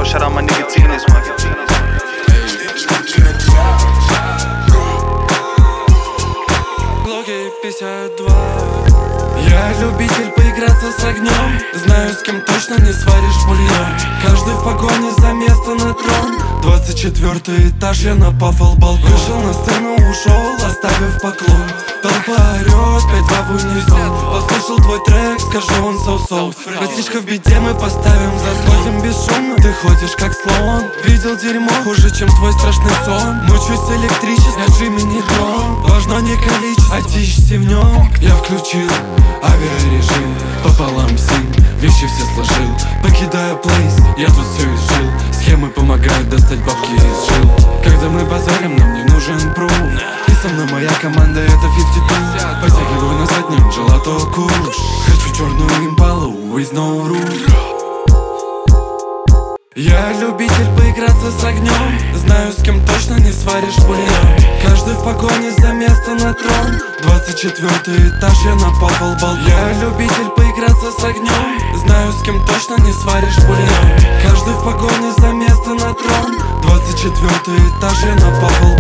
shout out my nigga Teenage, man. Глоки 52. Я любитель поиграться с огнем. Знаю, с кем точно не сваришь бульон. Каждый в погоне за место на трон. 24 этаж, я напафал балкон. Вышел на сцену, ушел, оставив поклон. Толпа орёт, 5-2 в унисон. Послушал твой трек, скажу он соу-соу. Братишка в беде, мы поставим, заходим бесшумно. Ты ходишь как слон. Видел дерьмо хуже, чем твой страшный сон. Мучусь электричеством, я Джимми не дрон. Важно не количество, а тишься в нем. Я включил авиарежим пополам сим. Вещи все сложил, покидая плейс, я тут все изжил. Схемы помогают достать бабки из жил. Когда мы базарим, нам не нужен пруф. И со мной моя команда, это 52. Потягиваю на заднем джелато куш. Хочу черную импалу with no roof. Я любитель поиграться с огнем. Знаю, с кем точно не сваришь бульон. Каждый в погоне за место на трон. 24 этаж, я напафал балкон. Я любитель поиграться с огнем. Знаю, с кем точно не сваришь бульон. Каждый в погоне за место на трон. 24 этаж, я напафал